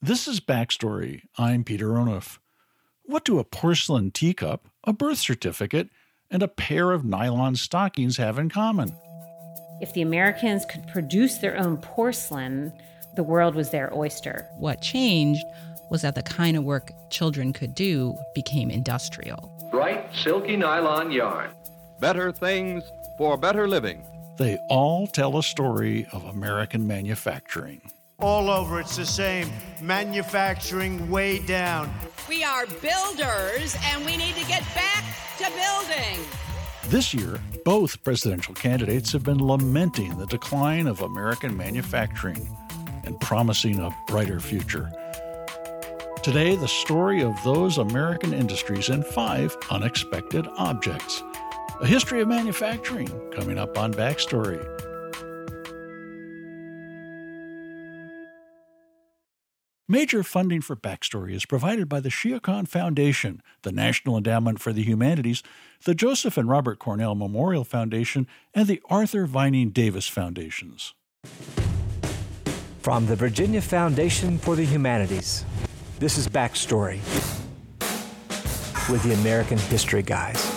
This is Backstory. I'm Peter Onuf. What do a porcelain teacup, a birth certificate, and a pair of nylon stockings have in common? If the Americans could produce their own porcelain, the world was their oyster. What changed was that the kind of work children could do became industrial. Bright, silky nylon yarn. Better things for better living. They all tell a story of American manufacturing. All over, it's the same. Manufacturing way down. We are builders, and we need to get back to building. This year, both presidential candidates have been lamenting the decline of American manufacturing and promising a brighter future. Today, the story of those American industries and 5 unexpected objects. A history of manufacturing coming up on Backstory. Major funding for Backstory is provided by the Shia Khan Foundation, the National Endowment for the Humanities, the Joseph and Robert Cornell Memorial Foundation, and the Arthur Vining Davis Foundations. From the Virginia Foundation for the Humanities, this is Backstory with the American History Guys.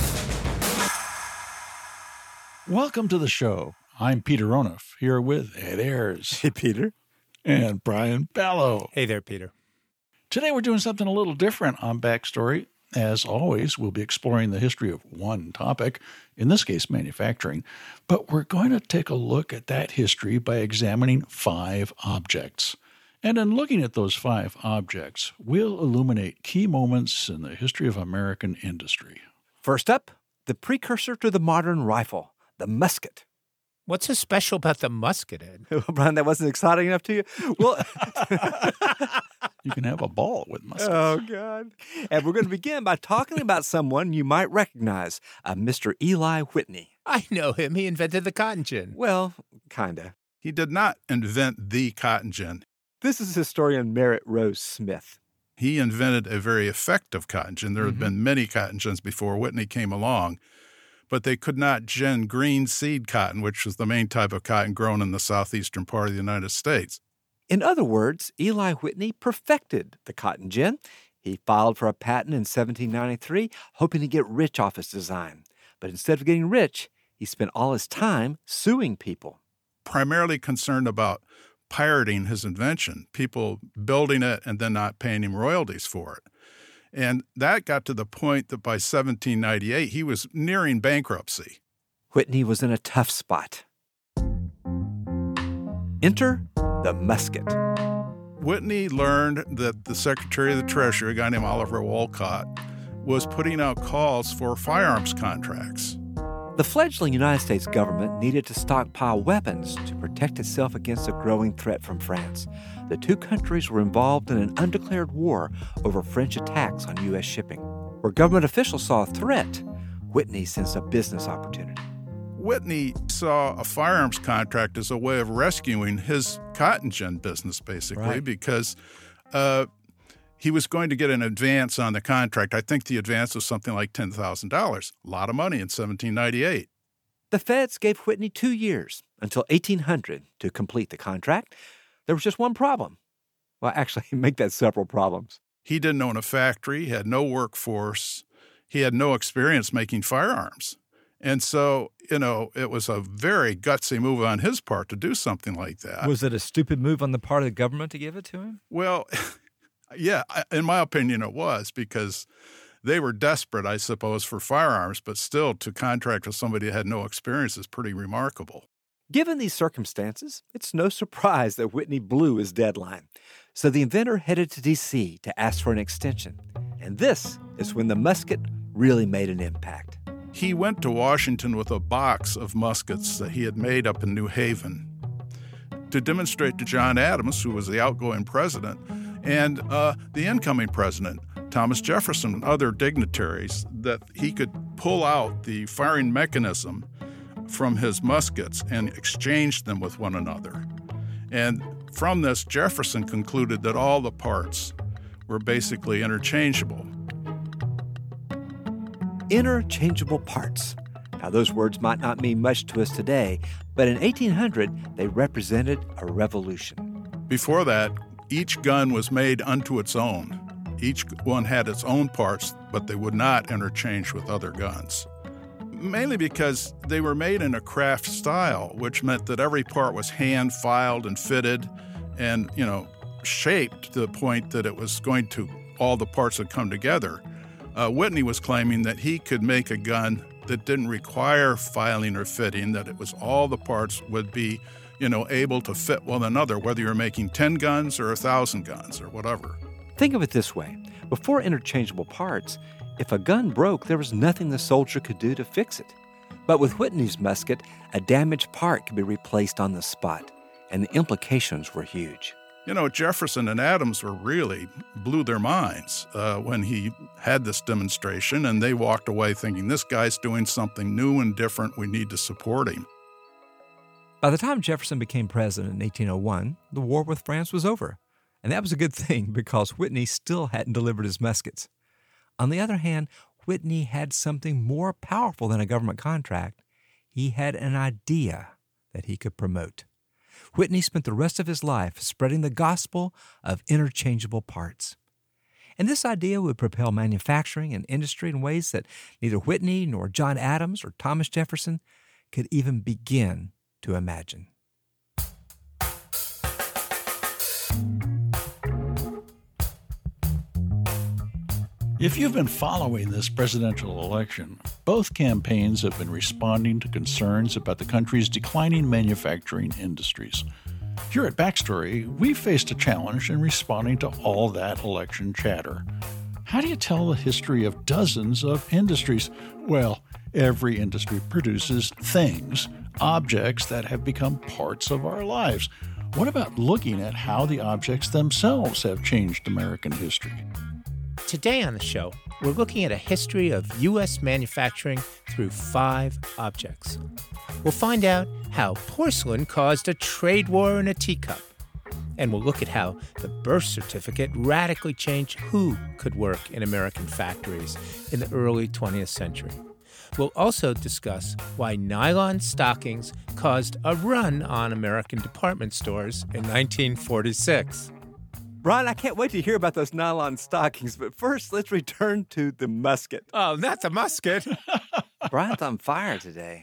Welcome to the show. I'm Peter Onuf, here with Ed Ayers. Hey, Peter. And Brian Ballo. Hey there, Peter. Today we're doing something a little different on Backstory. As always, we'll be exploring the history of one topic, in this case manufacturing, but we're going to take a look at that history by examining 5 objects. And in looking at those 5 objects, we'll illuminate key moments in the history of American industry. First up, the precursor to the modern rifle, the musket. What's so special about the musket, Ed? Well, Brian, that wasn't exciting enough to you? Well, you can have a ball with muskets. Oh, God. And we're going to begin by talking about someone you might recognize, Mr. Eli Whitney. I know him. He invented the cotton gin. Well, kinda. He did not invent the cotton gin. This is historian Merritt Rose Smith. He invented a very effective cotton gin. There had been many cotton gins before Whitney came along, but they could not gin green seed cotton, which was the main type of cotton grown in the southeastern part of the United States. In other words, Eli Whitney perfected the cotton gin. He filed for a patent in 1793, hoping to get rich off his design. But instead of getting rich, he spent all his time suing people. Primarily concerned about pirating his invention, people building it and then not paying him royalties for it. And that got to the point that by 1798, he was nearing bankruptcy. Whitney was in a tough spot. Enter the musket. Whitney learned that the Secretary of the Treasury, a guy named Oliver Wolcott, was putting out calls for firearms contracts. The fledgling United States government needed to stockpile weapons to protect itself against a growing threat from France. The two countries were involved in an undeclared war over French attacks on U.S. shipping. Where government officials saw a threat, Whitney sensed a business opportunity. Whitney saw a firearms contract as a way of rescuing his cotton gin business, basically, because he was going to get an advance on the contract. I think the advance was something like $10,000. A lot of money in 1798. The feds gave Whitney 2 years, until 1800, to complete the contract. There was just one problem. Well, actually, make that several problems. He didn't own a factory, he had no workforce, he had no experience making firearms. And so, it was a very gutsy move on his part to do something like that. Was it a stupid move on the part of the government to give it to him? Well, yeah, in my opinion, it was, because they were desperate, I suppose, for firearms, but still to contract with somebody who had no experience is pretty remarkable. Given these circumstances, it's no surprise that Whitney blew his deadline. So the inventor headed to D.C. to ask for an extension. And this is when the musket really made an impact. He went to Washington with a box of muskets that he had made up in New Haven to demonstrate to John Adams, who was the outgoing president, and the incoming president, Thomas Jefferson, and other dignitaries, that he could pull out the firing mechanism from his muskets and exchange them with one another. And from this, Jefferson concluded that all the parts were basically interchangeable. Interchangeable parts. Now, those words might not mean much to us today, but in 1800, they represented a revolution. Before that, each gun was made unto its own. Each one had its own parts, but they would not interchange with other guns. Mainly because they were made in a craft style, which meant that every part was hand filed and fitted and, shaped to the point that it was going to, all the parts would come together. Whitney was claiming that he could make a gun that didn't require filing or fitting, that it was all the parts would be, able to fit one another, whether you're making 10 guns or 1,000 guns or whatever. Think of it this way. Before interchangeable parts, if a gun broke, there was nothing the soldier could do to fix it. But with Whitney's musket, a damaged part could be replaced on the spot, and the implications were huge. Jefferson and Adams really blew their minds when he had this demonstration, and they walked away thinking, this guy's doing something new and different. We need to support him. By the time Jefferson became president in 1801, the war with France was over. And that was a good thing because Whitney still hadn't delivered his muskets. On the other hand, Whitney had something more powerful than a government contract. He had an idea that he could promote. Whitney spent the rest of his life spreading the gospel of interchangeable parts. And this idea would propel manufacturing and industry in ways that neither Whitney nor John Adams or Thomas Jefferson could even begin to imagine. If you've been following this presidential election, both campaigns have been responding to concerns about the country's declining manufacturing industries. Here at Backstory, we faced a challenge in responding to all that election chatter. How do you tell the history of dozens of industries? Well, every industry produces things, objects that have become parts of our lives. What about looking at how the objects themselves have changed American history? Today on the show, we're looking at a history of U.S. manufacturing through 5 objects. We'll find out how porcelain caused a trade war in a teacup. And we'll look at how the birth certificate radically changed who could work in American factories in the early 20th century. We'll also discuss why nylon stockings caused a run on American department stores in 1946. Brian, I can't wait to hear about those nylon stockings, but first, let's return to the musket. Oh, not the musket. Brian's on fire today.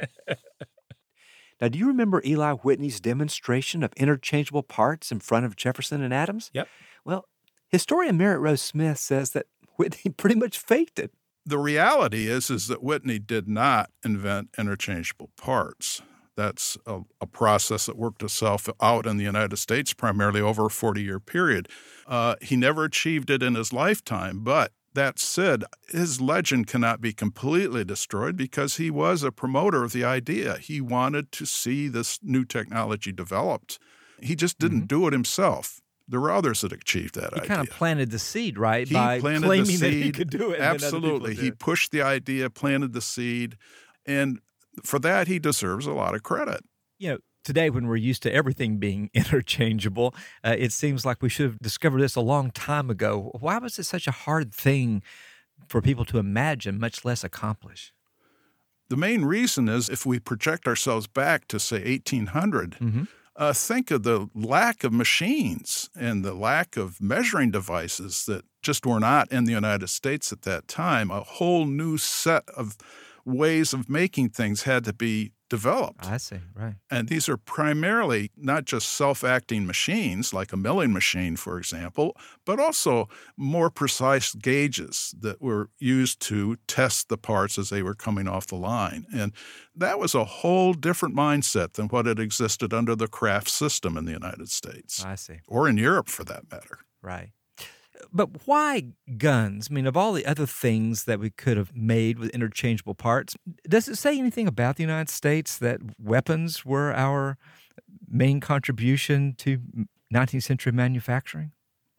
Now, do you remember Eli Whitney's demonstration of interchangeable parts in front of Jefferson and Adams? Yep. Well, historian Merritt Rose Smith says that Whitney pretty much faked it. The reality is that Whitney did not invent interchangeable parts. That's a process that worked itself out in the United States primarily over a 40-year period. He never achieved it in his lifetime, but that said, his legend cannot be completely destroyed because he was a promoter of the idea. He wanted to see this new technology developed. He just didn't do it himself. There were others that achieved that idea. He kind of planted the seed, right? He by planted claiming the seed. That he could do it. Absolutely. He pushed the idea, planted the seed, and for that, he deserves a lot of credit. Today when we're used to everything being interchangeable, it seems like we should have discovered this a long time ago. Why was it such a hard thing for people to imagine, much less accomplish? The main reason is if we project ourselves back to, say, 1800, think of the lack of machines and the lack of measuring devices that just were not in the United States at that time. A whole new set of ways of making things had to be developed. I see, right. And these are primarily not just self-acting machines, like a milling machine, for example, but also more precise gauges that were used to test the parts as they were coming off the line. And that was a whole different mindset than what had existed under the craft system in the United States. I see. Or in Europe, for that matter. Right. But why guns? I mean, of all the other things that we could have made with interchangeable parts, does it say anything about the United States that weapons were our main contribution to 19th century manufacturing?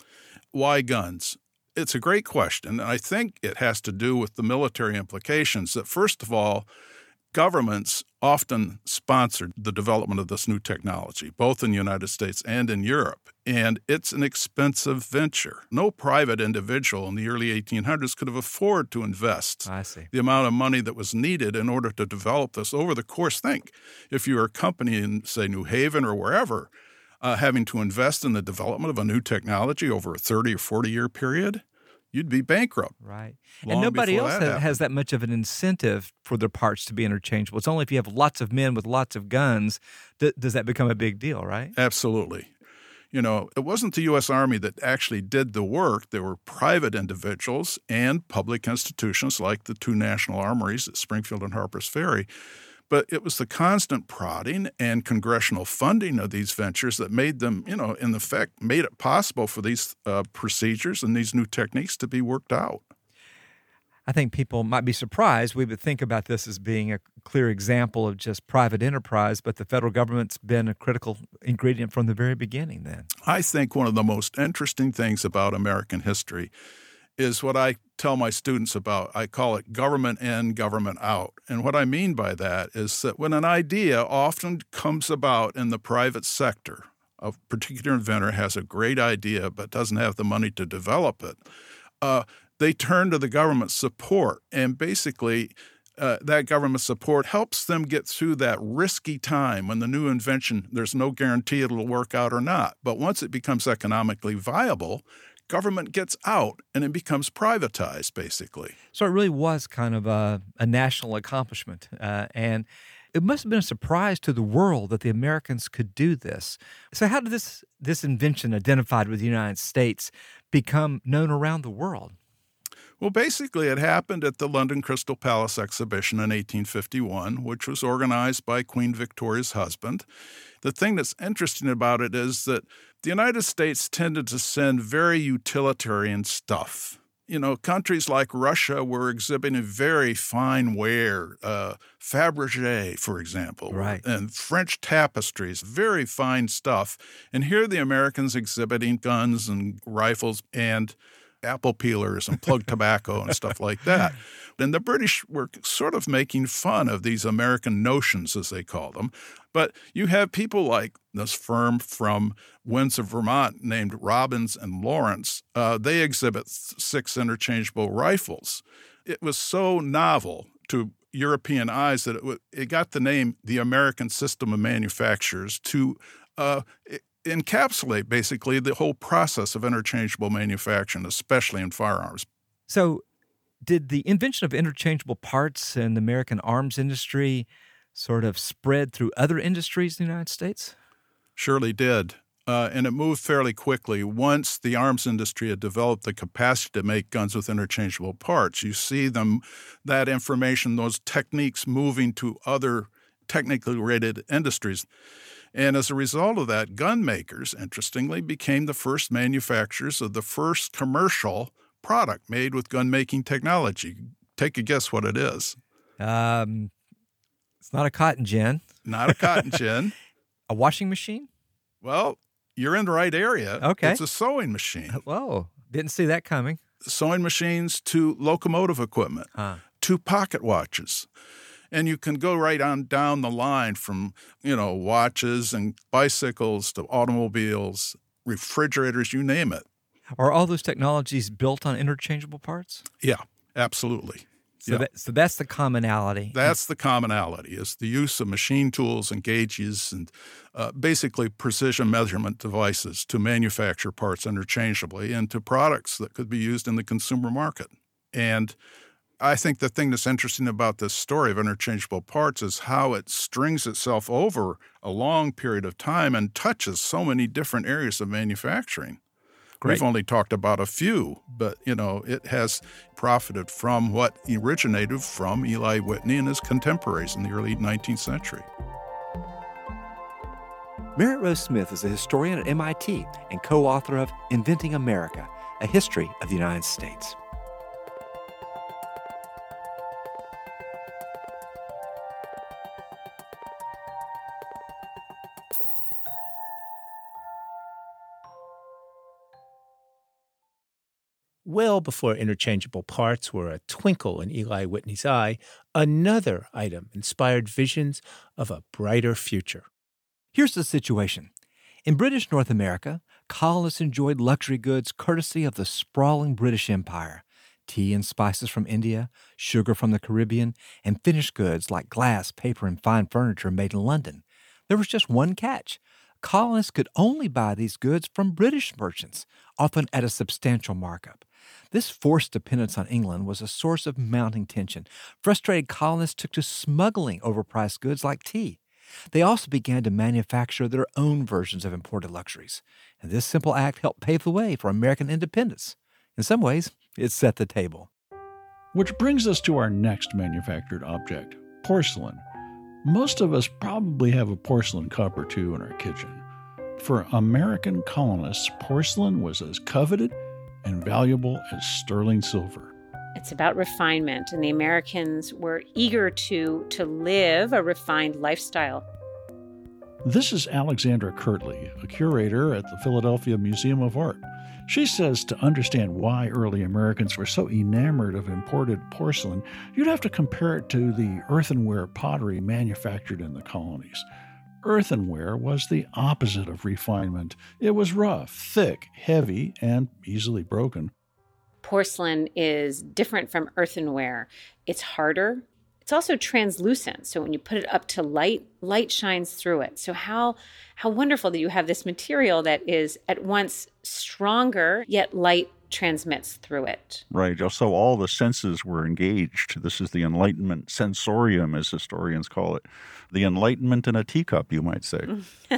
Why guns? It's a great question. I think it has to do with the military implications that, first of all, governments often sponsored the development of this new technology, both in the United States and in Europe, and it's an expensive venture. No private individual in the early 1800s could have afforded to invest the amount of money that was needed in order to develop this over the course. Think, if you were a company in, say, New Haven or wherever, having to invest in the development of a new technology over a 30 or 40-year period, you'd be bankrupt. Right. And nobody else that has that much of an incentive for their parts to be interchangeable. It's only if you have lots of men with lots of guns does that become a big deal, right? Absolutely. You know, it wasn't the U.S. Army that actually did the work. There were private individuals and public institutions like the two national armories at Springfield and Harpers Ferry. But it was the constant prodding and congressional funding of these ventures that made them, you know, in effect, made it possible for these procedures and these new techniques to be worked out. I think people might be surprised. We would think about this as being a clear example of just private enterprise, but the federal government's been a critical ingredient from the very beginning then. I think one of the most interesting things about American history is what I tell my students about. I call it government in, government out. And what I mean by that is that when an idea often comes about in the private sector, a particular inventor has a great idea but doesn't have the money to develop it, they turn to the government support. And basically, that government support helps them get through that risky time when the new invention, there's no guarantee it'll work out or not. But once it becomes economically viable, government gets out and it becomes privatized, basically. So it really was kind of a national accomplishment. And it must have been a surprise to the world that the Americans could do this. So how did this invention identified with the United States become known around the world? Well, basically, it happened at the London Crystal Palace exhibition in 1851, which was organized by Queen Victoria's husband. The thing that's interesting about it is that the United States tended to send very utilitarian stuff. You know, countries like Russia were exhibiting very fine ware, Fabergé, for example, right, and French tapestries, very fine stuff. And here the Americans exhibiting guns and rifles and apple peelers and plug tobacco and stuff like that. And the British were sort of making fun of these American notions, as they call them. But you have people like this firm from Windsor, Vermont, named Robbins and Lawrence. They exhibit 6 interchangeable rifles. It was so novel to European eyes that it got the name the American System of Manufacturers to encapsulate basically the whole process of interchangeable manufacturing, especially in firearms. So did the invention of interchangeable parts in the American arms industry sort of spread through other industries in the United States? Surely did. And it moved fairly quickly. Once the arms industry had developed the capacity to make guns with interchangeable parts, you see that information, those techniques moving to other technically rated industries. And as a result of that, gun makers, interestingly, became the first manufacturers of the first commercial product made with gun-making technology. Take a guess what it is. It's not a cotton gin. Not a cotton gin. A washing machine? Well, you're in the right area. Okay. It's a sewing machine. Whoa, didn't see that coming. Sewing machines to locomotive equipment, to pocket watches. And you can go right on down the line from, watches and bicycles to automobiles, refrigerators, you name it. Are all those technologies built on interchangeable parts? Yeah, absolutely. So that's the commonality. That's the commonality, is the use of machine tools and gauges and basically precision measurement devices to manufacture parts interchangeably into products that could be used in the consumer market. And I think the thing that's interesting about this story of interchangeable parts is how it strings itself over a long period of time and touches so many different areas of manufacturing. Great. We've only talked about a few, but, it has profited from what originated from Eli Whitney and his contemporaries in the early 19th century. Merritt Rose Smith is a historian at MIT and co-author of Inventing America, A History of the United States. Well before interchangeable parts were a twinkle in Eli Whitney's eye, another item inspired visions of a brighter future. Here's the situation. In British North America, colonists enjoyed luxury goods courtesy of the sprawling British Empire. Tea and spices from India, sugar from the Caribbean, and finished goods like glass, paper, and fine furniture made in London. There was just one catch. colonists could only buy these goods from British merchants, often at a substantial markup. This forced dependence on England was a source of mounting tension. Frustrated colonists took to smuggling overpriced goods like tea. They also began to manufacture their own versions of imported luxuries. And this simple act helped pave the way for American independence. In some ways, it set the table. Which brings us to our next manufactured object, porcelain. Most of us probably have a porcelain cup or two in our kitchen. For American colonists, porcelain was as coveted and valuable as sterling silver. It's about refinement, and the Americans were eager to live a refined lifestyle. This is Alexandra Kirtley, a curator at the Philadelphia Museum of Art. She says to understand why early Americans were so enamored of imported porcelain, you'd have to compare it to the earthenware pottery manufactured in the colonies. Earthenware was the opposite of refinement. It was rough, thick, heavy, and easily broken. Porcelain is different from earthenware. It's harder. It's also translucent. So when you put it up to light, light shines through it. So how wonderful that you have this material that is at once stronger, yet light transmits through it. Right. So all the senses were engaged. This is the Enlightenment sensorium, as historians call it. The Enlightenment in a teacup, you might say.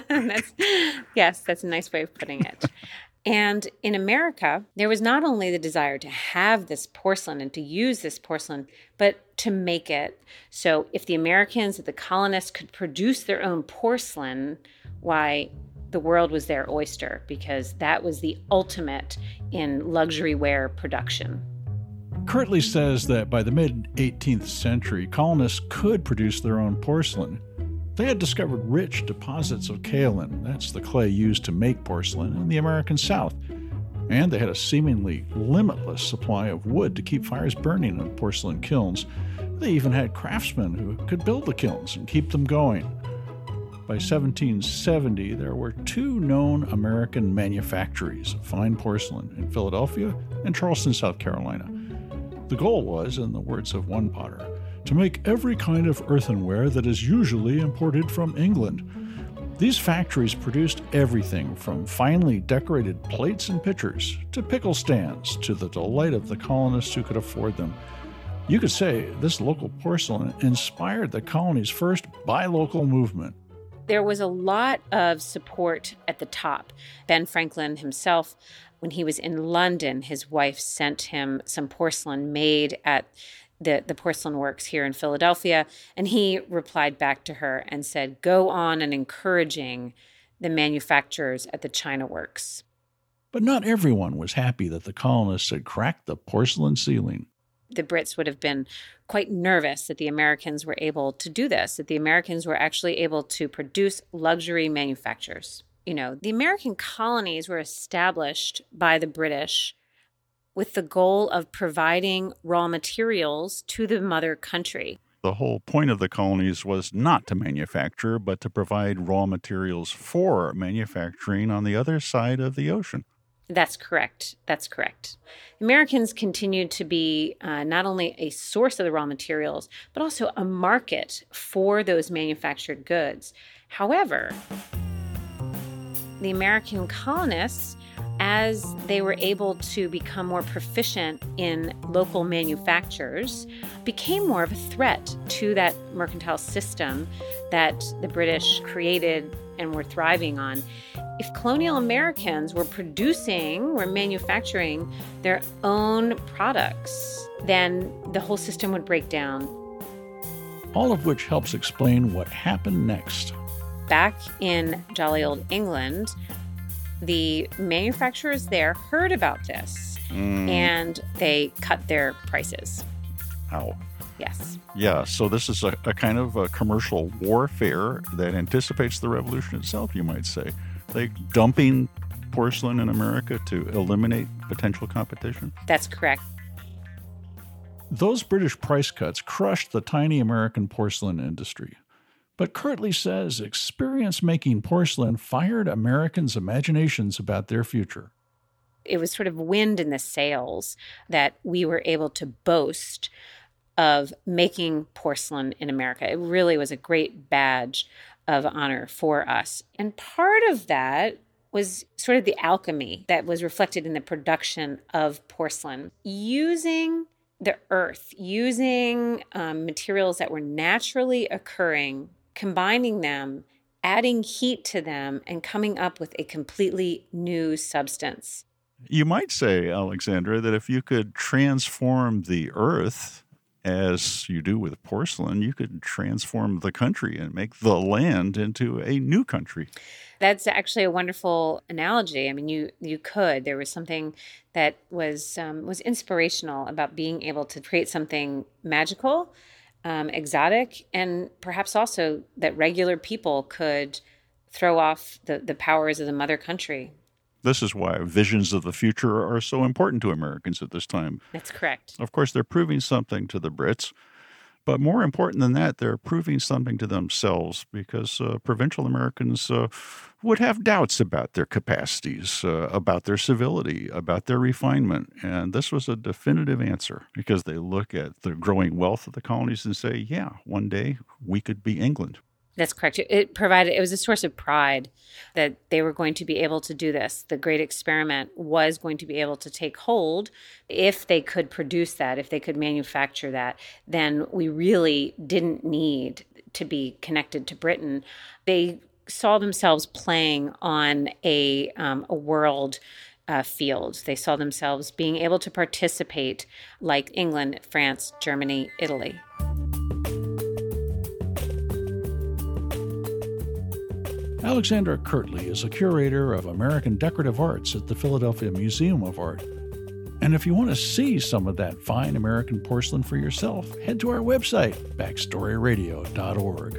Yes, that's a nice way of putting it. And in America, there was not only the desire to have this porcelain and to use this porcelain, but to make it. So if the Americans, if the colonists could produce their own porcelain, why, the world was their oyster, because that was the ultimate in luxury ware production. Kirtley says that by the mid-18th century, colonists could produce their own porcelain. They had discovered rich deposits of kaolin, that's the clay used to make porcelain, in the American South. And they had a seemingly limitless supply of wood to keep fires burning in porcelain kilns. They even had craftsmen who could build the kilns and keep them going. By 1770, there were two known American manufactories of fine porcelain in Philadelphia and Charleston, South Carolina. The goal was, in the words of one potter, to make every kind of earthenware that is usually imported from England. These factories produced everything from finely decorated plates and pitchers to pickle stands, to the delight of the colonists who could afford them. You could say this local porcelain inspired the colony's first buy local movement. There was a lot of support at the top. Ben Franklin himself, when he was in London, his wife sent him some porcelain made at the porcelain works here in Philadelphia, and he replied back to her and said, go on and encouraging the manufacturers at the China works. But not everyone was happy that the colonists had cracked the porcelain ceiling. The Brits would have been quite nervous that the Americans were able to do this, that the Americans were actually able to produce luxury manufactures. You know, the American colonies were established by the British with the goal of providing raw materials to the mother country. The whole point of the colonies was not to manufacture, but to provide raw materials for manufacturing on the other side of the ocean. That's correct. That's correct. Americans continued to be not only a source of the raw materials, but also a market for those manufactured goods. However, the American colonists, as they were able to become more proficient in local manufactures, became more of a threat to that mercantile system that the British created and were thriving on. If colonial Americans were manufacturing their own products, then the whole system would break down. All of which helps explain what happened next. Back in jolly old England, the manufacturers there heard about this and they cut their prices. How? Yes. Yeah, so this is a kind of a commercial warfare that anticipates the revolution itself, you might say. They dumping porcelain in America to eliminate potential competition? That's correct. Those British price cuts crushed the tiny American porcelain industry. But Kirtley says experience making porcelain fired Americans' imaginations about their future. It was sort of wind in the sails that we were able to boast of making porcelain in America. It really was a great badge of honor for us. And part of that was sort of the alchemy that was reflected in the production of porcelain. Using the earth, using materials that were naturally occurring, combining them, adding heat to them, and coming up with a completely new substance. You might say, Alexandra, that if you could transform the earth as you do with porcelain, you could transform the country and make the land into a new country. That's actually a wonderful analogy. I mean, you could. There was something that was inspirational about being able to create something magical, exotic, and perhaps also that regular people could throw off the powers of the mother country. This is why visions of the future are so important to Americans at this time. That's correct. Of course, they're proving something to the Brits, but more important than that, they're proving something to themselves because provincial Americans would have doubts about their capacities, about their civility, about their refinement. And this was a definitive answer because they look at the growing wealth of the colonies and say, yeah, one day we could be England. That's correct. It was a source of pride that they were going to be able to do this. The great experiment was going to be able to take hold. If they could produce that, if they could manufacture that, then we really didn't need to be connected to Britain. They saw themselves playing on a world field. They saw themselves being able to participate like England, France, Germany, Italy. Alexandra Kirtley is a curator of American decorative arts at the Philadelphia Museum of Art. And if you want to see some of that fine American porcelain for yourself, head to our website, backstoryradio.org.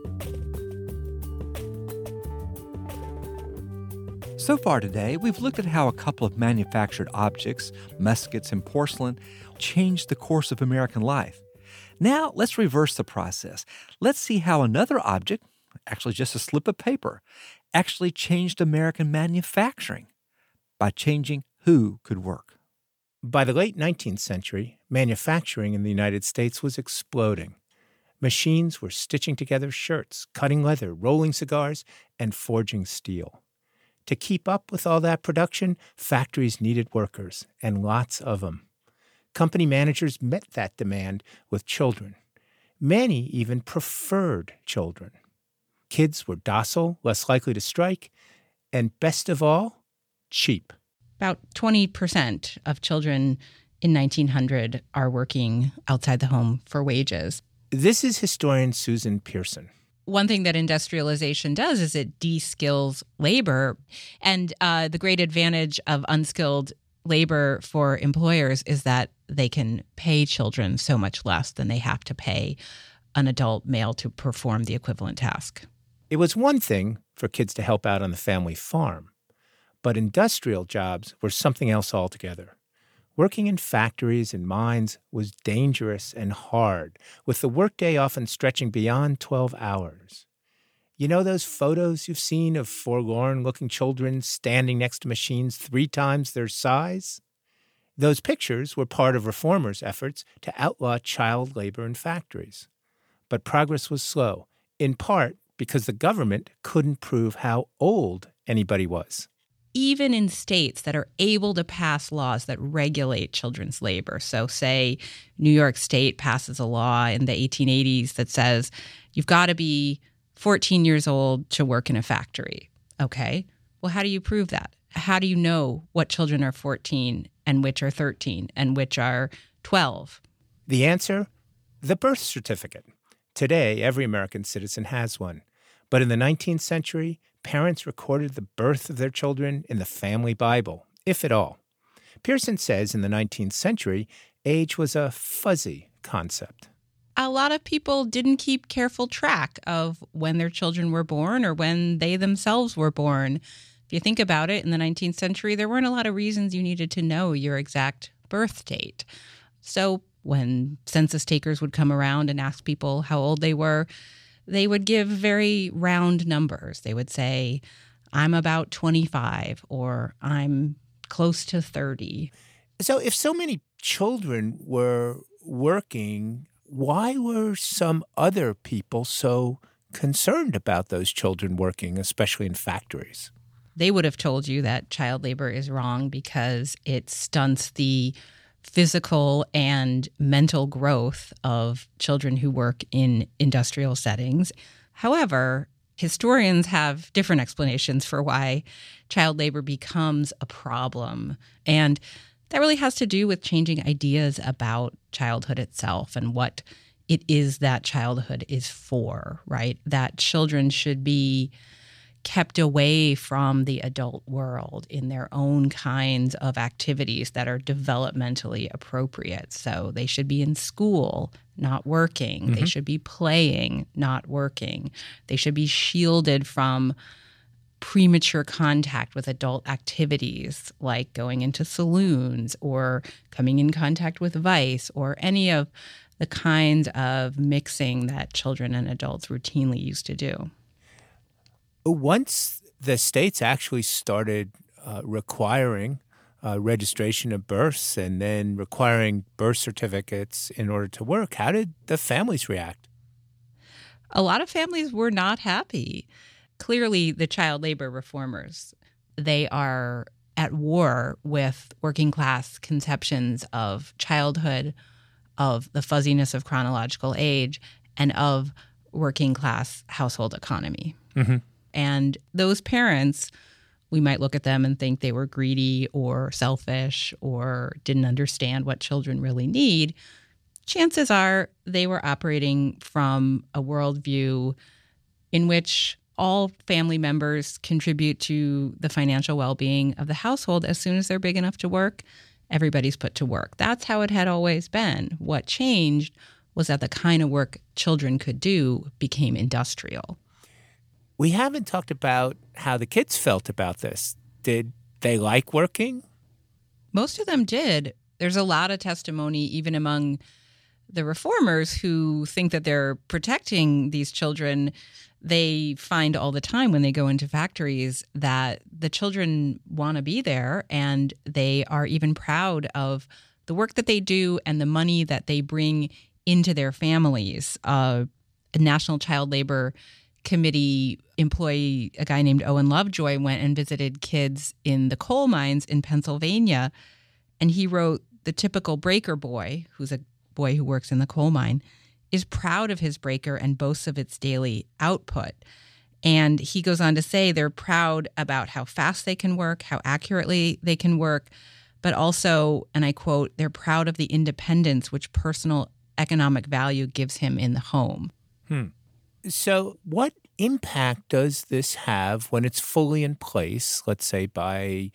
So far today, we've looked at how a couple of manufactured objects, muskets and porcelain, changed the course of American life. Now, let's reverse the process. Let's see how another object, actually just a slip of paper, actually changed American manufacturing by changing who could work. By the late 19th century, manufacturing in the United States was exploding. Machines were stitching together shirts, cutting leather, rolling cigars, and forging steel. To keep up with all that production, factories needed workers, and lots of them. Company managers met that demand with children. Many even preferred children. Kids were docile, less likely to strike, and best of all, cheap. About 20% of children in 1900 are working outside the home for wages. This is historian Susan Pearson. One thing that industrialization does is it de-skills labor. And the great advantage of unskilled labor for employers is that they can pay children so much less than they have to pay an adult male to perform the equivalent task. It was one thing for kids to help out on the family farm, but industrial jobs were something else altogether. Working in factories and mines was dangerous and hard, with the workday often stretching beyond 12 hours. You know those photos you've seen of forlorn-looking children standing next to machines 3 times their size? Those pictures were part of reformers' efforts to outlaw child labor in factories. But progress was slow, in part because the government couldn't prove how old anybody was. Even in states that are able to pass laws that regulate children's labor. So say New York State passes a law in the 1880s that says you've got to be 14 years old to work in a factory. Okay, well, how do you prove that? How do you know what children are 14 and which are 13 and which are 12? The answer? The birth certificate. Today, every American citizen has one. But in the 19th century, parents recorded the birth of their children in the family Bible, if at all. Pearson says in the 19th century, age was a fuzzy concept. A lot of people didn't keep careful track of when their children were born or when they themselves were born. If you think about it, in the 19th century, there weren't a lot of reasons you needed to know your exact birth date. So when census takers would come around and ask people how old they were, they would give very round numbers. They would say, I'm about 25 or I'm close to 30. So if so many children were working, why were some other people so concerned about those children working, especially in factories. They would have told you that child labor is wrong because it stunts the physical and mental growth of children who work in industrial settings. However, historians have different explanations for why child labor becomes a problem. And that really has to do with changing ideas about childhood itself and what it is that childhood is for, right? That children should be kept away from the adult world in their own kinds of activities that are developmentally appropriate. So they should be in school, not working. They should be playing, not working. They should be shielded from premature contact with adult activities like going into saloons or coming in contact with vice or any of the kinds of mixing that children and adults routinely used to do. Once the states actually started requiring registration of births and then requiring birth certificates in order to work, how did the families react? A lot of families were not happy. Clearly, the child labor reformers, they are at war with working class conceptions of childhood, of the fuzziness of chronological age, and of working class household economy. And those parents, we might look at them and think they were greedy or selfish or didn't understand what children really need. Chances are they were operating from a worldview in which all family members contribute to the financial well-being of the household. As soon as they're big enough to work, everybody's put to work. That's how it had always been. What changed was that the kind of work children could do became industrial. We haven't talked about how the kids felt about this. Did they like working? Most of them did. There's a lot of testimony, even among the reformers, who think that they're protecting these children. They find all the time when they go into factories that the children want to be there, and they are even proud of the work that they do and the money that they bring into their families. A National Child Labor Committee employee, a guy named Owen Lovejoy, went and visited kids in the coal mines in Pennsylvania, and he wrote, "The typical breaker boy," who's a boy who works in the coal mine, "is proud of his breaker and boasts of its daily output." And he goes on to say they're proud about how fast they can work, how accurately they can work, but also, and I quote, "they're proud of the independence which personal economic value gives him in the home." So what impact does this have when it's fully in place, let's say by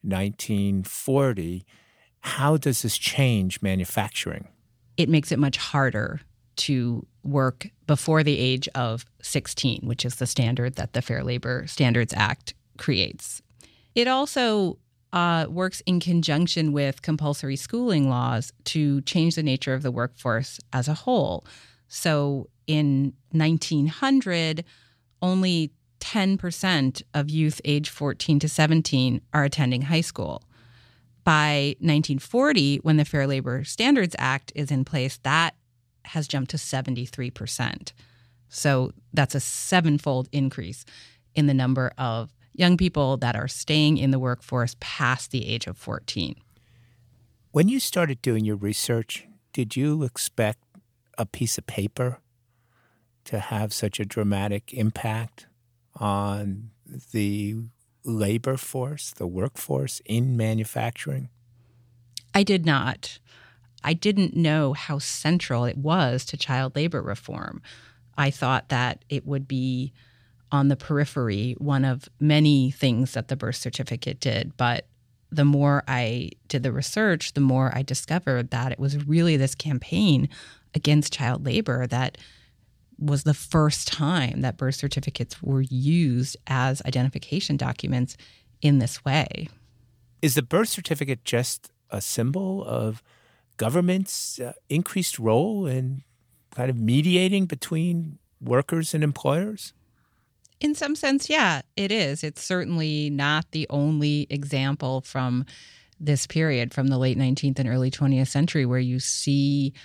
1940? How does this change manufacturing? It makes it much harder to work before the age of 16, which is the standard that the Fair Labor Standards Act creates. It also works in conjunction with compulsory schooling laws to change the nature of the workforce as a whole. So in 1900, only 10% of youth age 14 to 17 are attending high school. By 1940, when the Fair Labor Standards Act is in place, that has jumped to 73%. So that's a sevenfold increase in the number of young people that are staying in the workforce past the age of 14. When you started doing your research, did you expect a piece of paper to have such a dramatic impact on the labor force, the workforce in manufacturing? I did not. I didn't know how central it was to child labor reform. I thought that it would be on the periphery, one of many things that the birth certificate did. But the more I did the research, the more I discovered that it was really this campaign against child labor that was the first time that birth certificates were used as identification documents in this way. Is the birth certificate just a symbol of government's increased role in kind of mediating between workers and employers? In some sense, yeah, it is. It's certainly not the only example from this period, from the late 19th and early 20th century, where you see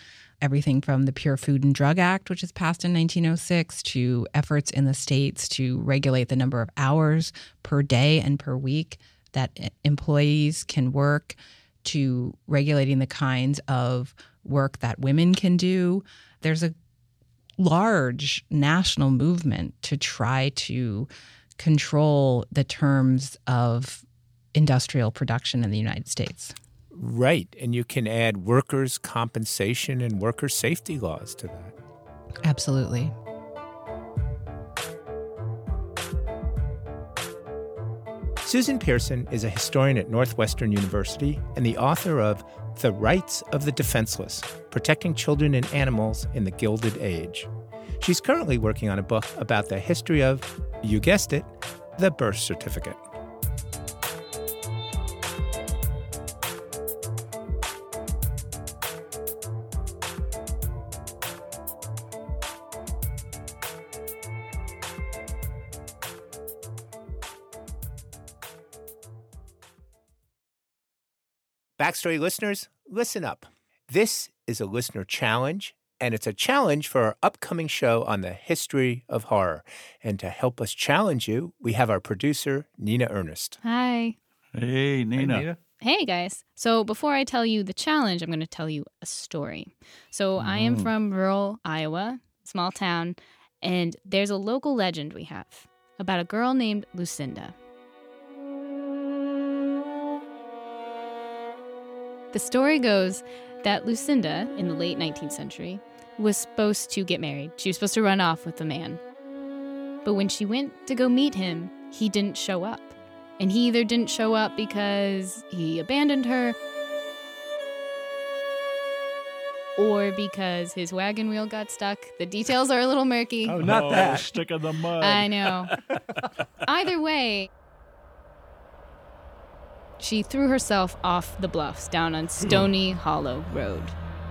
everything from the Pure Food and Drug Act, which was passed in 1906, to efforts in the states to regulate the number of hours per day and per week that employees can work, to regulating the kinds of work that women can do. There's a large national movement to try to control the terms of industrial production in the United States. Right. And you can add workers' compensation and worker safety laws to that. Absolutely. Susan Pearson is a historian at Northwestern University and the author of The Rights of the Defenseless, Protecting Children and Animals in the Gilded Age. She's currently working on a book about the history of, you guessed it, the birth certificate. Backstory listeners, listen up. This is a listener challenge, and it's a challenge for our upcoming show on the history of horror. And to help us challenge you, we have our producer, Nina Ernest. Hi. Hey, Nina. Hi, Nina. Hey, guys. So before I tell you the challenge, I'm going to tell you a story. So I am from rural Iowa, small town, and there's a local legend we have about a girl named Lucinda. The story goes that Lucinda, in the late 19th century, was supposed to get married. She was supposed to run off with a man. But when she went to go meet him, he didn't show up. And he either didn't show up because he abandoned her, or because his wagon wheel got stuck. The details are a little murky. Oh, not that. Stick in the mud. I know. Either way, she threw herself off the bluffs down on Stony Hollow Road.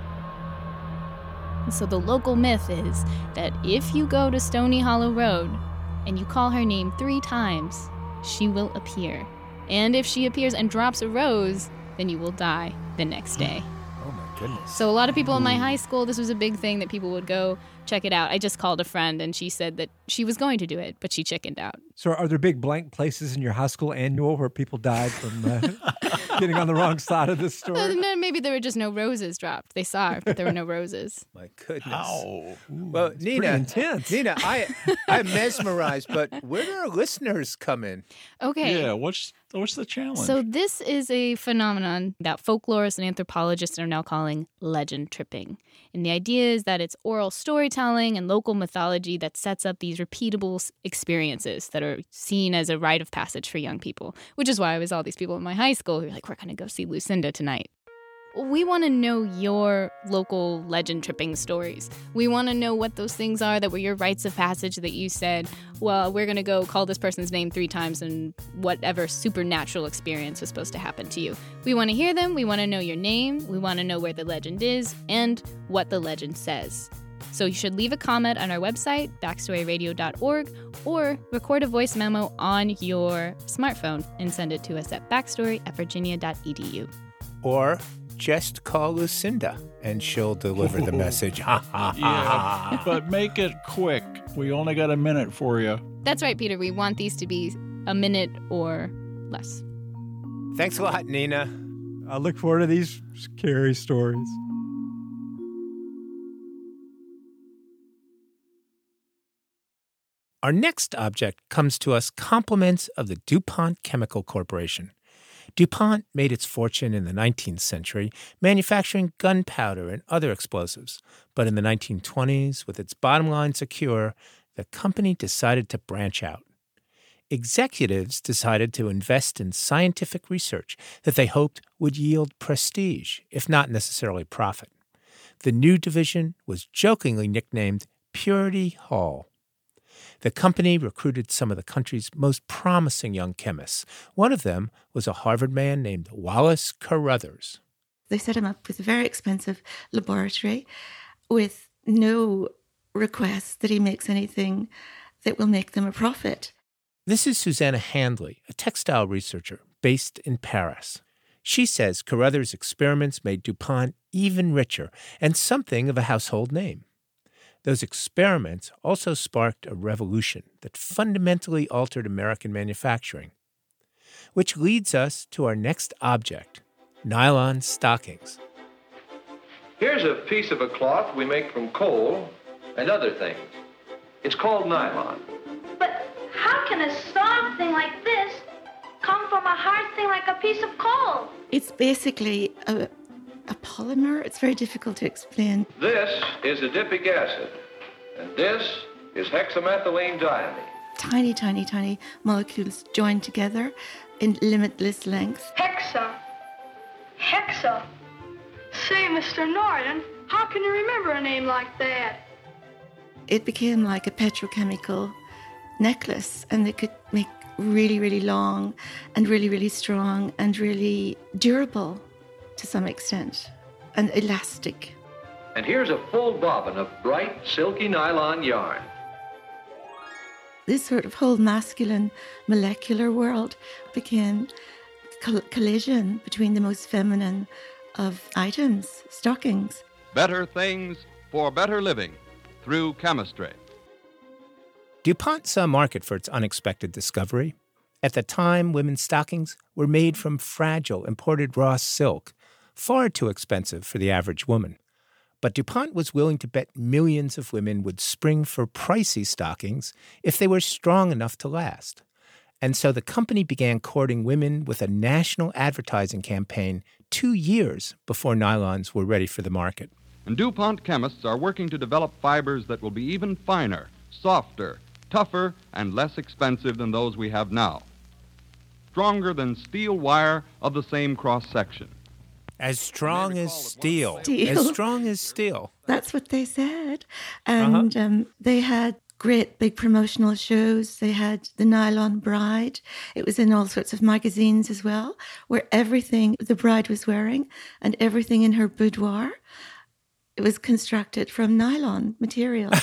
And so the local myth is that if you go to Stony Hollow Road and you call her name 3 times, she will appear. And if she appears and drops a rose, then you will die the next day. Oh, my goodness. So a lot of people in my high school, this was a big thing that people would go check it out. I just called a friend, and she said that she was going to do it, but she chickened out. So are there big blank places in your high school annual where people died from getting on the wrong side of this story? No, maybe there were just no roses dropped. They saw her, but there were no roses. My goodness. Ow. Well, Nina, intense. Nina, I'm mesmerized, but where do our listeners come in? Okay. Yeah, what's the challenge? So this is a phenomenon that folklorists and anthropologists are now calling legend tripping. And the idea is that it's oral storytelling and local mythology that sets up these repeatable experiences that are seen as a rite of passage for young people, which is why I was all these people in my high school who were like, we're going to go see Lucinda tonight. We want to know your local legend tripping stories. We want to know what those things are that were your rites of passage that you said, well, we're going to go call this person's name 3 times and whatever supernatural experience was supposed to happen to you. We want to hear them. We want to know your name. We want to know where the legend is and what the legend says. So you should leave a comment on our website, backstoryradio.org, or record a voice memo on your smartphone and send it to us at backstory@virginia.edu. Or just call Lucinda, and she'll deliver the message. Yeah, but make it quick. We only got a minute for you. That's right, Peter. We want these to be a minute or less. Thanks a lot, Nina. I look forward to these scary stories. Our next object comes to us compliments of the DuPont Chemical Corporation. DuPont made its fortune in the 19th century manufacturing gunpowder and other explosives. But in the 1920s, with its bottom line secure, the company decided to branch out. Executives decided to invest in scientific research that they hoped would yield prestige, if not necessarily profit. The new division was jokingly nicknamed Purity Hall. The company recruited some of the country's most promising young chemists. One of them was a Harvard man named Wallace Carothers. They set him up with a very expensive laboratory with no request that he makes anything that will make them a profit. This is Susanna Handley, a textile researcher based in Paris. She says Carruthers' experiments made DuPont even richer and something of a household name. Those experiments also sparked a revolution that fundamentally altered American manufacturing. Which leads us to our next object, nylon stockings. Here's a piece of a cloth we make from coal and other things. It's called nylon. But how can a soft thing like this come from a hard thing like a piece of coal? It's basically a polymer. It's very difficult to explain. This is adipic acid, and this is hexamethylene diamine. Tiny, tiny, tiny molecules joined together in limitless length. Hexa. Say, Mr. Norton, how can you remember a name like that? It became like a petrochemical necklace, and they could make really, really long and really, really strong and really durable to some extent, and elastic. And here's a full bobbin of bright, silky nylon yarn. This sort of whole masculine molecular world became collision between the most feminine of items, stockings. Better things for better living through chemistry. DuPont saw a market for its unexpected discovery. At the time, women's stockings were made from fragile imported raw silk, far too expensive for the average woman. But DuPont was willing to bet millions of women would spring for pricey stockings if they were strong enough to last. And so the company began courting women with a national advertising campaign 2 years before nylons were ready for the market. And DuPont chemists are working to develop fibers that will be even finer, softer, tougher, and less expensive than those we have now. Stronger than steel wire of the same cross-section. As strong as steel. Steel. As strong as steel. That's what they said. And they had great big promotional shows. They had the Nylon Bride. It was in all sorts of magazines as well, where everything the bride was wearing and everything in her boudoir, it was constructed from nylon material.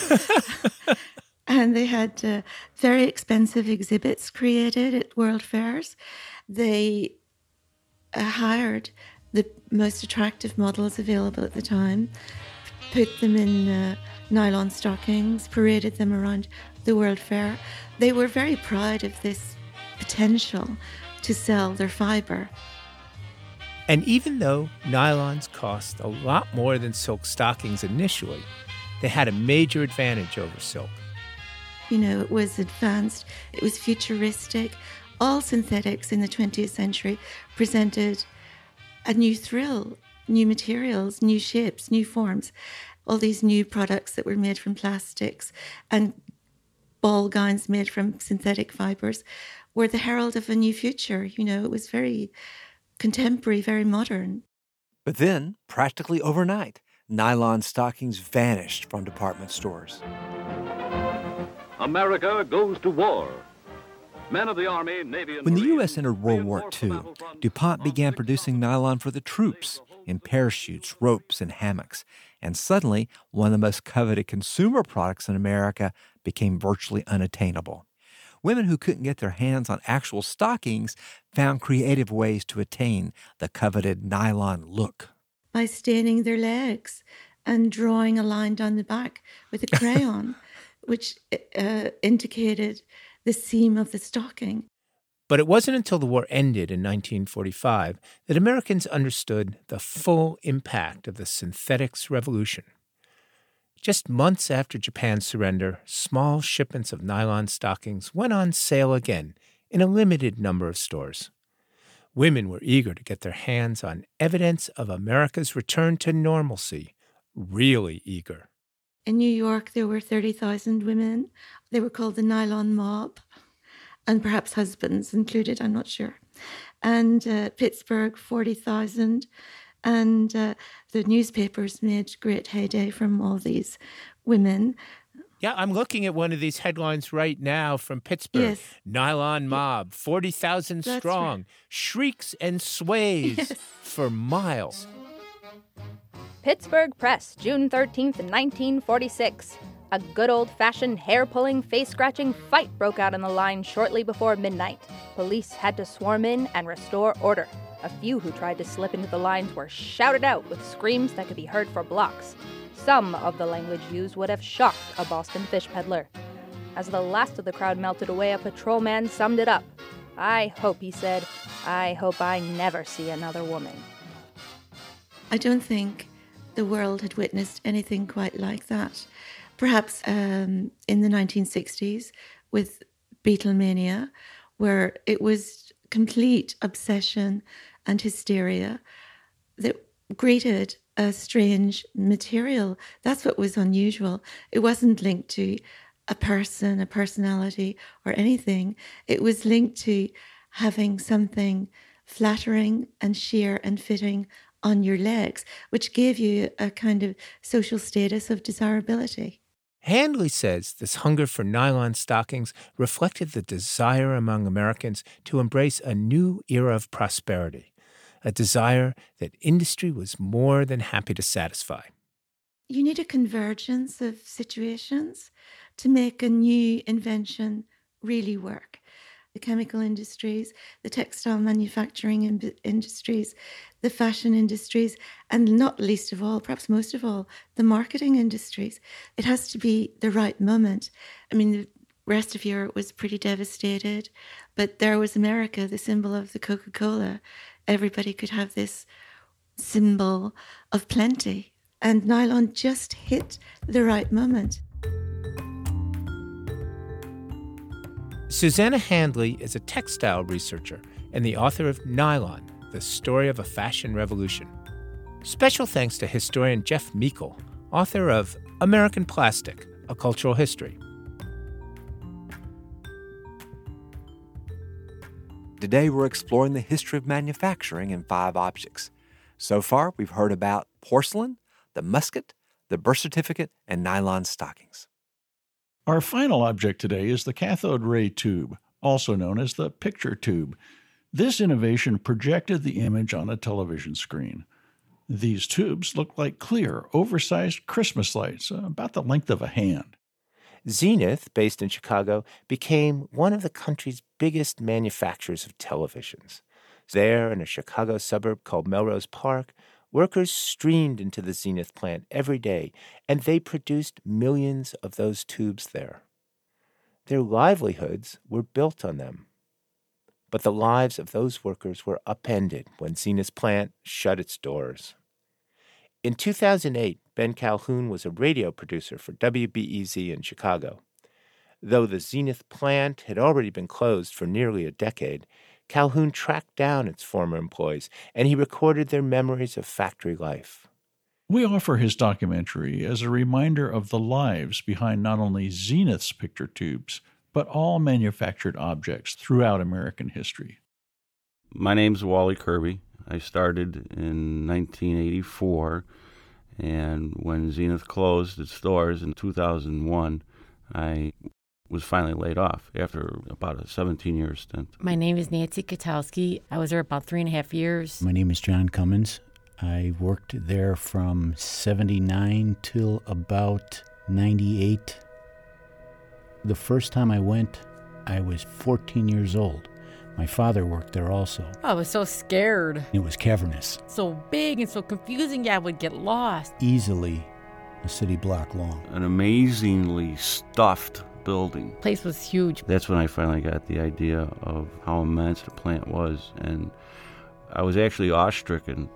And they had very expensive exhibits created at world fairs. They hired the most attractive models available at the time, put them in nylon stockings, paraded them around the World Fair. They were very proud of this potential to sell their fiber. And even though nylons cost a lot more than silk stockings initially, they had a major advantage over silk. You know, it was advanced, it was futuristic. All synthetics in the 20th century presented a new thrill, new materials, new shapes, new forms, all these new products that were made from plastics and ball gowns made from synthetic fibers were the herald of a new future. You know, it was very contemporary, very modern. But then, practically overnight, nylon stockings vanished from department stores. America goes to war. Men of the Army, Navy, and When the U.S. entered World War II, DuPont began producing nylon for the troops in parachutes, ropes, and hammocks. And suddenly, one of the most coveted consumer products in America became virtually unattainable. Women who couldn't get their hands on actual stockings found creative ways to attain the coveted nylon look. By staining their legs and drawing a line down the back with a crayon, which indicated the seam of the stocking. But it wasn't until the war ended in 1945 that Americans understood the full impact of the synthetics revolution. Just months after Japan's surrender, small shipments of nylon stockings went on sale again in a limited number of stores. Women were eager to get their hands on evidence of America's return to normalcy, really eager. In New York, there were 30,000 women. They were called the Nylon Mob, and perhaps husbands included, I'm not sure. And Pittsburgh, 40,000. And the newspapers made great heyday from all these women. Yeah, I'm looking at one of these headlines right now from Pittsburgh. Yes. Nylon Mob, 40,000 strong, shrieks and sways for miles. Pittsburgh Press, June 13th, 1946. A good old-fashioned hair-pulling, face-scratching fight broke out in the line shortly before midnight. Police had to swarm in and restore order. A few who tried to slip into the lines were shouted out with screams that could be heard for blocks. Some of the language used would have shocked a Boston fish peddler. As the last of the crowd melted away, a patrolman summed it up. "I hope," he said, "I hope I never see another woman." I don't think the world had witnessed anything quite like that. Perhaps in the 1960s with Beatlemania, where it was complete obsession and hysteria that greeted a strange material. That's what was unusual. It wasn't linked to a person, a personality, or anything. It was linked to having something flattering and sheer and fitting on your legs, which gave you a kind of social status of desirability. Handley says this hunger for nylon stockings reflected the desire among Americans to embrace a new era of prosperity, a desire that industry was more than happy to satisfy. You need a convergence of situations to make a new invention really work. The chemical industries, the textile manufacturing industries, the fashion industries, and not least of all, perhaps most of all, the marketing industries. It has to be the right moment. I mean, the rest of Europe was pretty devastated, but there was America, the symbol of the Coca-Cola. Everybody could have this symbol of plenty. And nylon just hit the right moment. Susanna Handley is a textile researcher and the author of Nylon, The Story of a Fashion Revolution. Special thanks to historian Jeff Meikle, author of American Plastic, A Cultural History. Today we're exploring the history of manufacturing in 5 objects. So far, we've heard about porcelain, the musket, the birth certificate, and nylon stockings. Our final object today is the cathode ray tube, also known as the picture tube. This innovation projected the image on a television screen. These tubes look like clear, oversized Christmas lights, about the length of a hand. Zenith, based in Chicago, became one of the country's biggest manufacturers of televisions. There, in a Chicago suburb called Melrose Park, workers streamed into the Zenith plant every day, and they produced millions of those tubes there. Their livelihoods were built on them. But the lives of those workers were upended when Zenith's plant shut its doors. In 2008, Ben Calhoun was a radio producer for WBEZ in Chicago. Though the Zenith plant had already been closed for nearly a decade, Calhoun tracked down its former employees, and he recorded their memories of factory life. We offer his documentary as a reminder of the lives behind not only Zenith's picture tubes, but all manufactured objects throughout American history. My name's Wally Kirby. I started in 1984, and when Zenith closed its doors in 2001, I was finally laid off after about a 17-year stint. My name is Nancy Katowski. I was there about 3.5 years. My name is John Cummins. I worked there from 79 till about 98. The first time I went, I was 14 years old. My father worked there also. I was so scared. It was cavernous. So big and so confusing, I would get lost. Easily a city block long. An amazingly stuffed building. The place was huge. That's when I finally got the idea of how immense the plant was, and I was actually awestricken.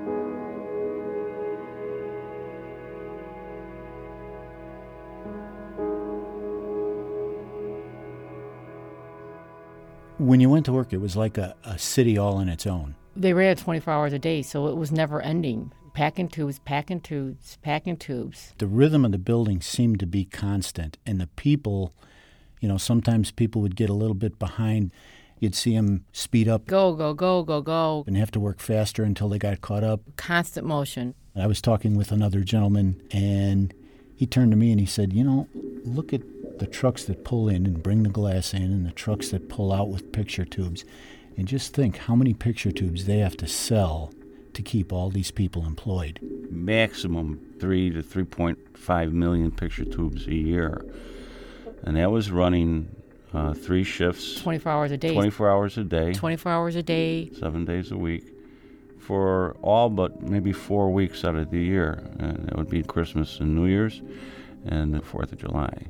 When you went to work, it was like a city all on its own. They ran 24 hours a day, so it was never ending. Packing tubes, packing tubes, packing tubes. The rhythm of the building seemed to be constant, and the people, sometimes people would get a little bit behind. You'd see them speed up. Go, go, go, go, go. And have to work faster until they got caught up. Constant motion. I was talking with another gentleman, and he turned to me and he said, look at the trucks that pull in and bring the glass in and the trucks that pull out with picture tubes. And just think how many picture tubes they have to sell to keep all these people employed. Maximum 3 to 3.5 million picture tubes a year. And that was running 3 shifts. 24 hours a day. 24 hours a day. 24 hours a day. 7 days a week. For all but maybe 4 weeks out of the year. And that would be Christmas and New Year's and the 4th of July.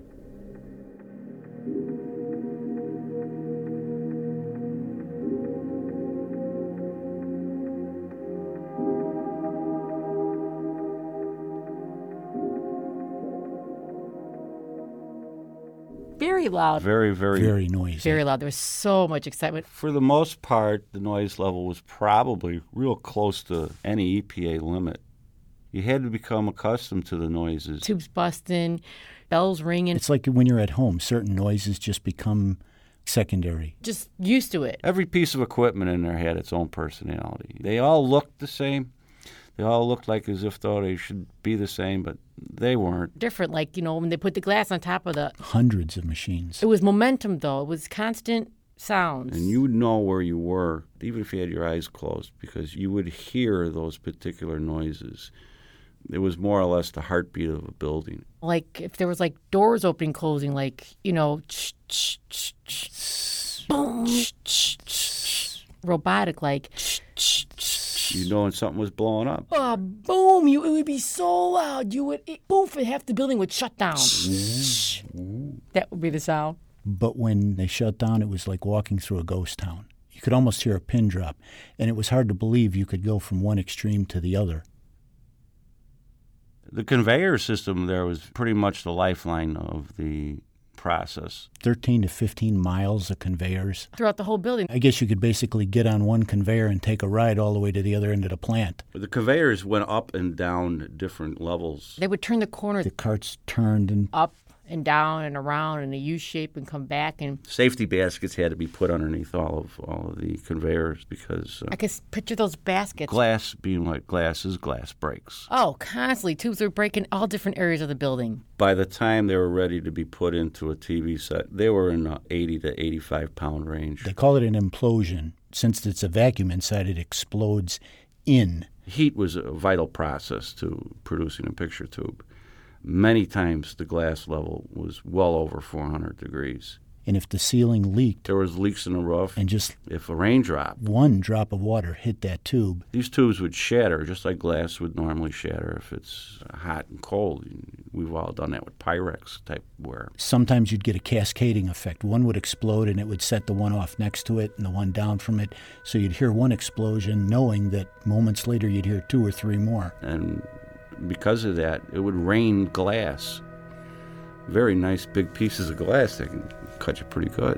Very loud. Very, very, very noisy. Very loud. There was so much excitement. For the most part, the noise level was probably real close to any EPA limit. You had to become accustomed to the noises. Tubes busting, bells ringing. It's like when you're at home, certain noises just become secondary. Just used to it. Every piece of equipment in there had its own personality. They all looked the same. They all looked like as if though they should be the same, but they weren't. Different, like, when they put the glass on top of the... Hundreds of machines. It was momentum, though. It was constant sounds. And you would know where you were, even if you had your eyes closed, because you would hear those particular noises. It was more or less the heartbeat of a building. Like, if there was, like, doors opening, closing, like, boom, robotic, like... You know when something was blowing up. Boom! It would be so loud. Half the building would shut down. That would be the sound. But when they shut down, it was like walking through a ghost town. You could almost hear a pin drop, and it was hard to believe you could go from one extreme to the other. The conveyor system there was pretty much the lifeline of the process. 13 to 15 miles of conveyors. Throughout the whole building. I guess you could basically get on one conveyor and take a ride all the way to the other end of the plant. The conveyors went up and down different levels. They would turn the corner. The carts turned and... up and down and around in a U shape and come back. And safety baskets had to be put underneath all of the conveyors because... I could picture those baskets. Glass being like glass breaks. Oh, constantly. Tubes were breaking all different areas of the building. By the time they were ready to be put into a TV set, they were in the 80 to 85 pound range. They call it an implosion. Since it's a vacuum inside, it explodes in. Heat was a vital process to producing a picture tube. Many times the glass level was well over 400 degrees. And if the ceiling leaked... There was leaks in the roof. And just... If a raindrop... One drop of water hit that tube. These tubes would shatter just like glass would normally shatter if it's hot and cold. We've all done that with Pyrex type wear. Sometimes you'd get a cascading effect. One would explode and it would set the one off next to it and the one down from it. So you'd hear one explosion knowing that moments later you'd hear 2 or 3 more. And because of that, it would rain glass. Very nice big pieces of glass that can cut you pretty good.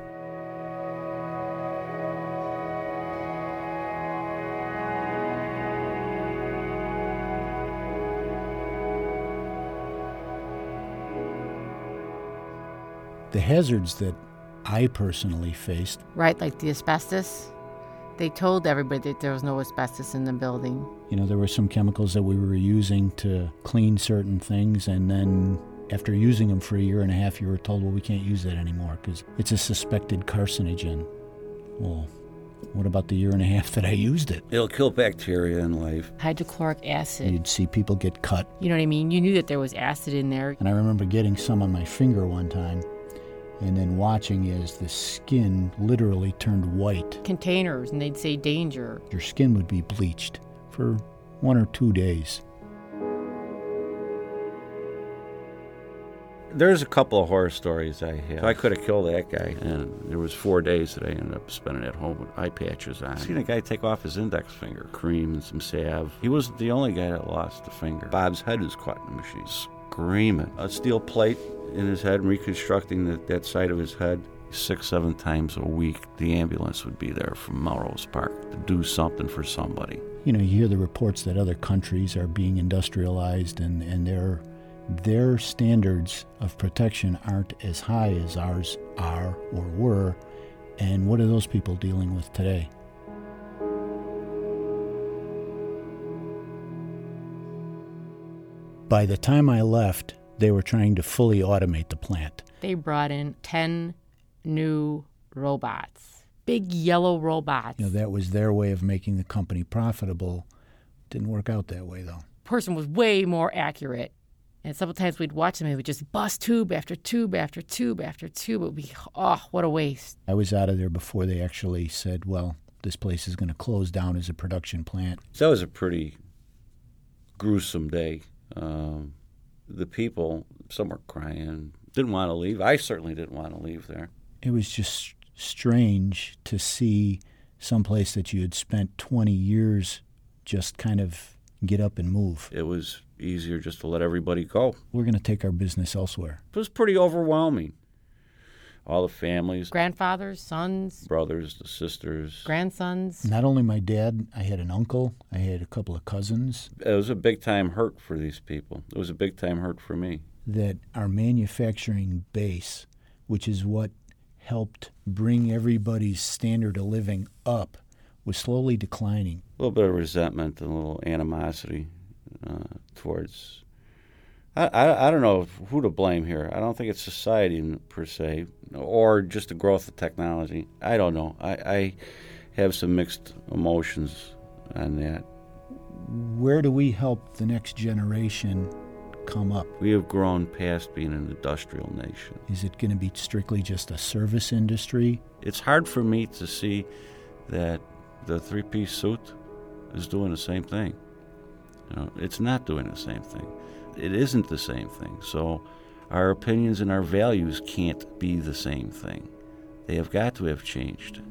The hazards that I personally faced... Right, like the asbestos. They told everybody that there was no asbestos in the building. There were some chemicals that we were using to clean certain things, and then after using them for a year and a half, you were told, well, we can't use that anymore because it's a suspected carcinogen. Well, what about the year and a half that I used it? It'll kill bacteria in life. Hydrochloric acid. You'd see people get cut. You know what I mean? You knew that there was acid in there. And I remember getting some on my finger one time, and then watching as the skin literally turned white. Containers, and they'd say danger. Your skin would be bleached for 1 or 2 days. There's a couple of horror stories I have. I could have killed that guy, and there was 4 days that I ended up spending at home with eye patches on. I seen a guy take off his index finger, cream and some salve. He wasn't the only guy that lost a finger. Bob's head was caught in the machine, screaming. A steel plate in his head, reconstructing that side of his head. 6-7 times a week, the ambulance would be there from Melrose Park to do something for somebody. You hear the reports that other countries are being industrialized and their standards of protection aren't as high as ours are or were. And what are those people dealing with today? By the time I left, they were trying to fully automate the plant. They brought in 10 new robots, big yellow robots. That was their way of making the company profitable. Didn't work out that way, though. Person was way more accurate And sometimes we'd watch them and we'd just bust tube after tube after tube after tube. It would be, oh, what a waste. I was out of there before they actually said, well, this place is going to close down as a production plant. So that was a pretty gruesome day. The people, some were crying, didn't want to leave. I certainly didn't want to leave there. It was just strange to see someplace that you had spent 20 years just kind of get up and move. It was easier just to let everybody go. We're going to take our business elsewhere. It was pretty overwhelming. All the families. Grandfathers, sons. Brothers, the sisters. Grandsons. Not only my dad, I had an uncle, I had a couple of cousins. It was a big-time hurt for these people. It was a big-time hurt for me. That our manufacturing base, which is what helped bring everybody's standard of living up, was slowly declining. A little bit of resentment and a little animosity towards... I don't know who to blame here. I don't think it's society per se, or just the growth of technology. I don't know. I have some mixed emotions on that. Where do we help the next generation come up? We have grown past being an industrial nation. Is it going to be strictly just a service industry? It's hard for me to see that the three-piece suit is doing the same thing. It's not doing the same thing. It isn't the same thing. So our opinions and our values can't be the same thing. They have got to have changed.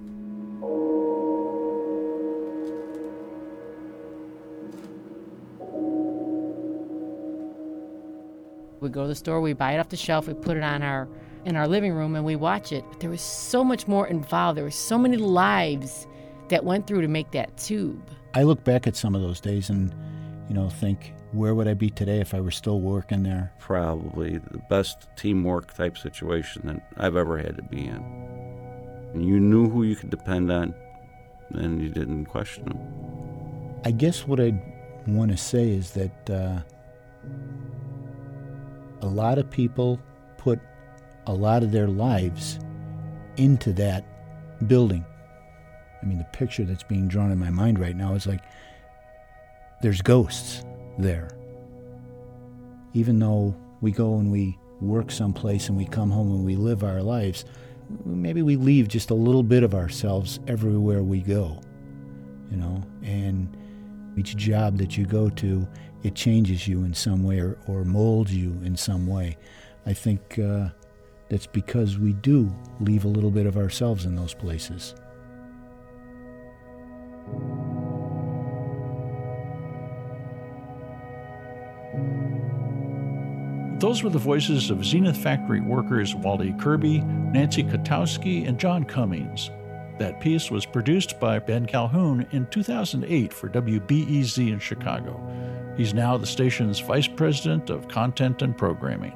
We go to the store, we buy it off the shelf, we put it on in our living room, and we watch it. But there was so much more involved. There were so many lives that went through to make that tube. I look back at some of those days and, think, where would I be today if I were still working there? Probably the best teamwork type situation that I've ever had to be in. And you knew who you could depend on, and you didn't question them. I guess what I'd want to say is that a lot of people put a lot of their lives into that building. I mean, the picture that's being drawn in my mind right now is like there's ghosts there. Even though we go and we work someplace and we come home and we live our lives, maybe we leave just a little bit of ourselves everywhere we go, and each job that you go to, it changes you in some way or molds you in some way. I think that's because we do leave a little bit of ourselves in those places. Those were the voices of Zenith factory workers Wally Kirby, Nancy Katowski, and John Cummings. That piece was produced by Ben Calhoun in 2008 for WBEZ in Chicago. He's now the station's Vice President of Content and Programming.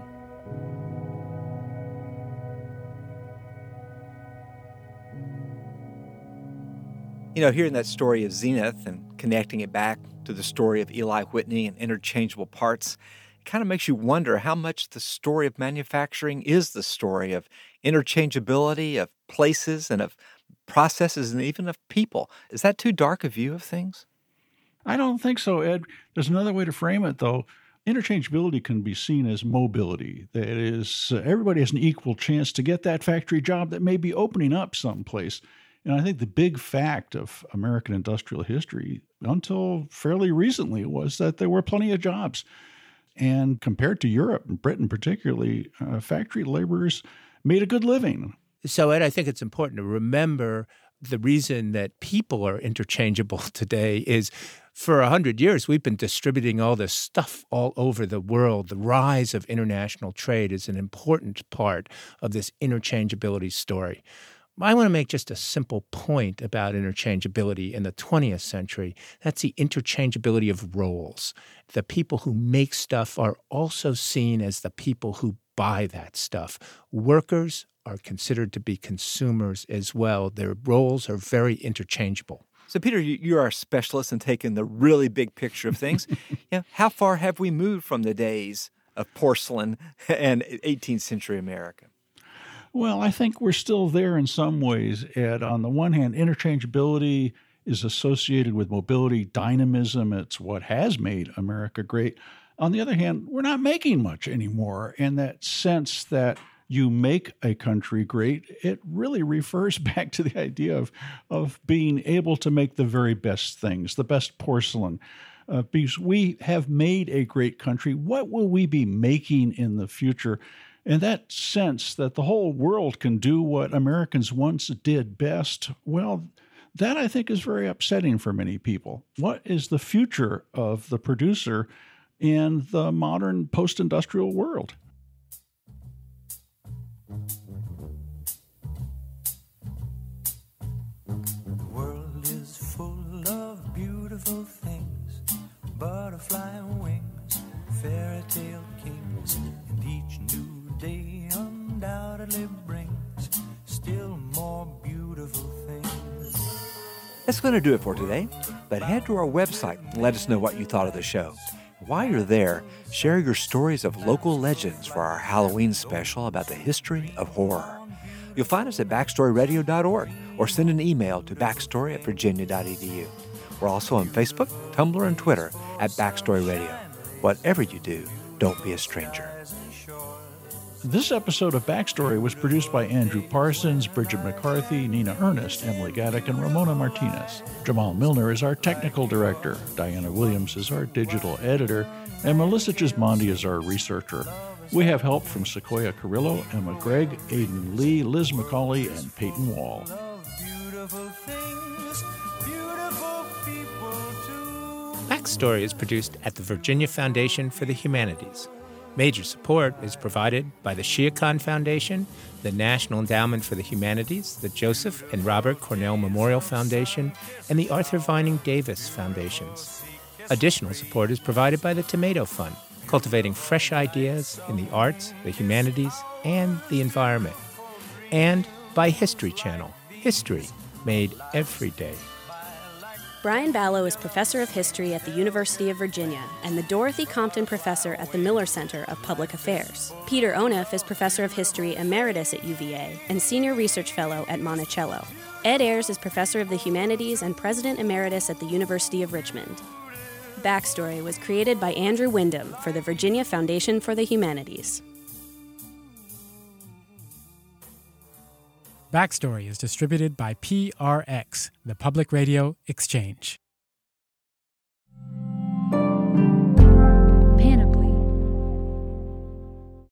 Hearing that story of Zenith and connecting it back to the story of Eli Whitney and interchangeable parts, kind of makes you wonder how much the story of manufacturing is the story of interchangeability, of places, and of processes, and even of people. Is that too dark a view of things? I don't think so, Ed. There's another way to frame it, though. Interchangeability can be seen as mobility. That is, everybody has an equal chance to get that factory job that may be opening up someplace. And I think the big fact of American industrial history, until fairly recently, was that there were plenty of jobs. And compared to Europe and Britain particularly, factory laborers made a good living. So, Ed, I think it's important to remember the reason that people are interchangeable today is for 100 years, we've been distributing all this stuff all over the world. The rise of international trade is an important part of this interchangeability story. I want to make just a simple point about interchangeability in the 20th century. That's the interchangeability of roles. The people who make stuff are also seen as the people who buy that stuff. Workers are considered to be consumers as well. Their roles are very interchangeable. So, Peter, you're our specialist in taking the really big picture of things. How far have we moved from the days of porcelain and 18th century America? Well, I think we're still there in some ways, Ed. On the one hand, interchangeability is associated with mobility, dynamism. It's what has made America great. On the other hand, we're not making much anymore. And that sense that you make a country great, it really refers back to the idea of being able to make the very best things, the best porcelain. Because we have made a great country, what will we be making in the future? And that sense that the whole world can do what Americans once did best, well, that I think is very upsetting for many people. What is the future of the producer in the modern post-industrial world? The world is full of beautiful things, butterfly wings, fairy tale kings, and each new day undoubtedly brings still more beautiful things. That's going to do it for today, but head to our website and let us know what you thought of the show. While you're there, share your stories of local legends for our Halloween special about the history of horror. You'll find us at backstoryradio.org or send an email to backstory@virginia.edu. We're also on Facebook, Tumblr, and Twitter at Backstory Radio. Whatever you do, don't be a stranger. This episode of Backstory was produced by Andrew Parsons, Bridget McCarthy, Nina Ernest, Emily Gaddick, and Ramona Martinez. Jamal Milner is our technical director. Diana Williams is our digital editor. And Melissa Gismondi is our researcher. We have help from Sequoia Carrillo, Emma Gregg, Aidan Lee, Liz McCauley, and Peyton Wall. Backstory is produced at the Virginia Foundation for the Humanities. Major support is provided by the Shia Khan Foundation, the National Endowment for the Humanities, the Joseph and Robert Cornell Memorial Foundation, and the Arthur Vining Davis Foundations. Additional support is provided by the Tomato Fund, cultivating fresh ideas in the arts, the humanities, and the environment. And by History Channel, history made every day. Brian Ballow is Professor of History at the University of Virginia and the Dorothy Compton Professor at the Miller Center of Public Affairs. Peter Onuf is Professor of History Emeritus at UVA and Senior Research Fellow at Monticello. Ed Ayers is Professor of the Humanities and President Emeritus at the University of Richmond. Backstory was created by Andrew Wyndham for the Virginia Foundation for the Humanities. Backstory is distributed by PRX, the Public Radio Exchange.